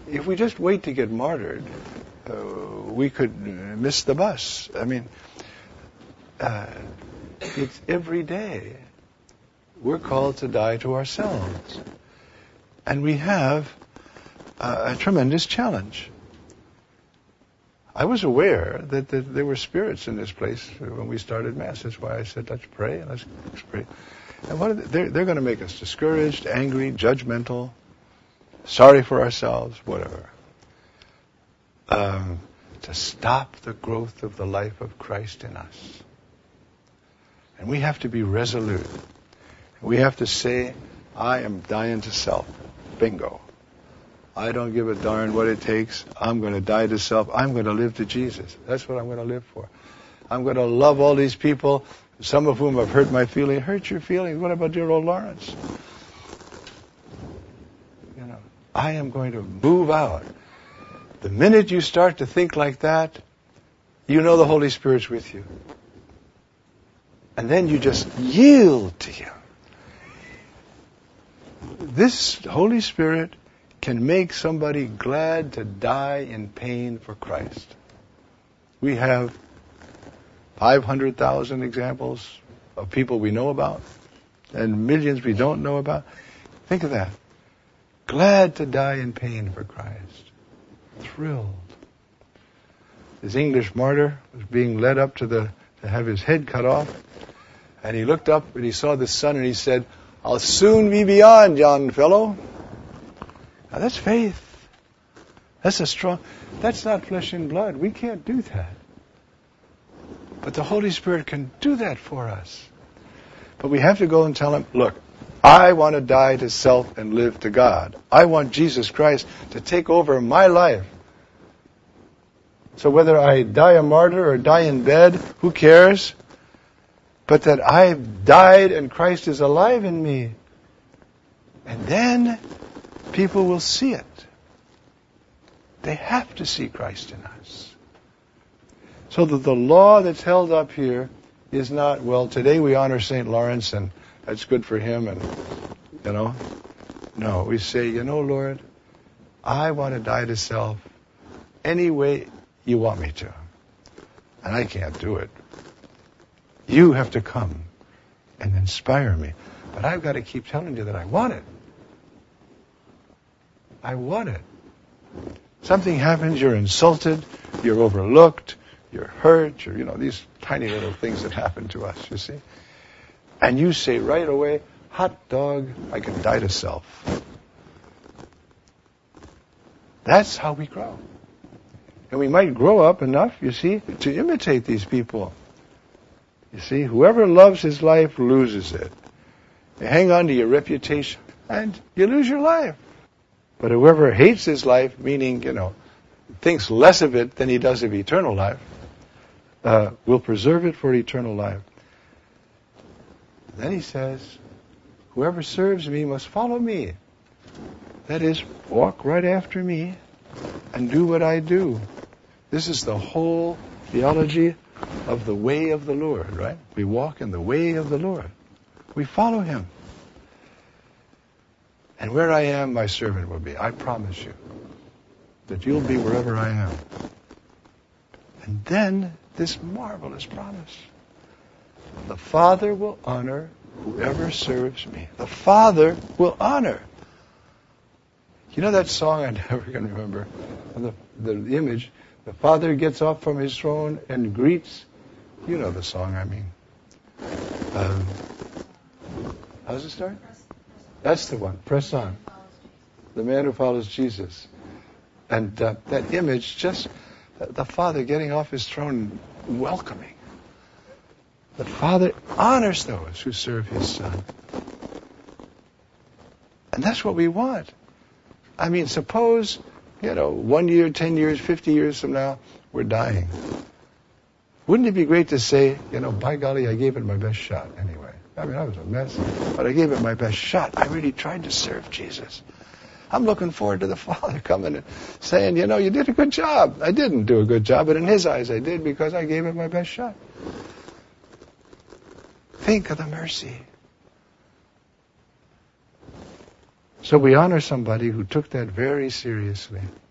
if we just wait to get martyred, we could miss the bus. I mean, it's every day. We're called to die to ourselves. And we have a tremendous challenge. I was aware that there were spirits in this place when we started Mass. That's why I said, let's pray. Let's pray. And they're going to make us discouraged, angry, judgmental, sorry for ourselves, whatever. To stop the growth of the life of Christ in us. And we have to be resolute. We have to say, I am dying to self. Bingo. I don't give a darn what it takes. I'm going to die to self. I'm going to live to Jesus. That's what I'm going to live for. I'm going to love all these people, some of whom have hurt my feelings. Hurt your feelings? What about dear old Lawrence? I am going to move out. The minute you start to think like that, you know the Holy Spirit's with you. And then you just yield to Him. This Holy Spirit can make somebody glad to die in pain for Christ. We have 500,000 examples of people we know about and millions we don't know about. Think of that. Glad to die in pain for Christ. Thrilled. This English martyr was being led up to have his head cut off. And he looked up and he saw the sun and he said, I'll soon be beyond yon fellow. Now that's faith. That's not flesh and blood. We can't do that. But the Holy Spirit can do that for us. But we have to go and tell Him, look, I want to die to self and live to God. I want Jesus Christ to take over my life. So whether I die a martyr or die in bed, who cares? But that I've died and Christ is alive in me. And then people will see it. They have to see Christ in us. So that the law that's held up here is not, well, today we honor St. Lawrence and that's good for him and, No, we say, Lord, I want to die to self any way you want me to. And I can't do it. You have to come and inspire me. But I've got to keep telling you that I want it. I want it. Something happens, you're insulted, you're overlooked, you're hurt, these tiny little things that happen to us, you see. And you say right away, hot dog, I can die to self. That's how we grow. And we might grow up enough, you see, to imitate these people. You see, whoever loves his life loses it. You hang on to your reputation and you lose your life. But whoever hates his life, meaning, thinks less of it than he does of eternal life, will preserve it for eternal life. Then he says, whoever serves me must follow me. That is, walk right after me and do what I do. This is the whole theology of the way of the Lord, right? We walk in the way of the Lord. We follow Him. And where I am, my servant will be. I promise you that you'll be wherever I am. And then this marvelous promise. The Father will honor whoever serves me. The Father will honor. You know that song I never can remember? The image. The Father gets up from His throne and greets. You know the song I mean. How does it start? That's the one. Press on. The man who follows Jesus. And that image, just the Father getting off His throne and welcoming. The Father honors those who serve His Son. And that's what we want. I mean, suppose, 1 year, 10 years, 50 years from now, we're dying. Wouldn't it be great to say, by golly, I gave it my best shot anyway. I mean, I was a mess, but I gave it my best shot. I really tried to serve Jesus. I'm looking forward to the Father coming and saying, you did a good job. I didn't do a good job, but in His eyes I did because I gave it my best shot. Think of the mercy. So we honor somebody who took that very seriously.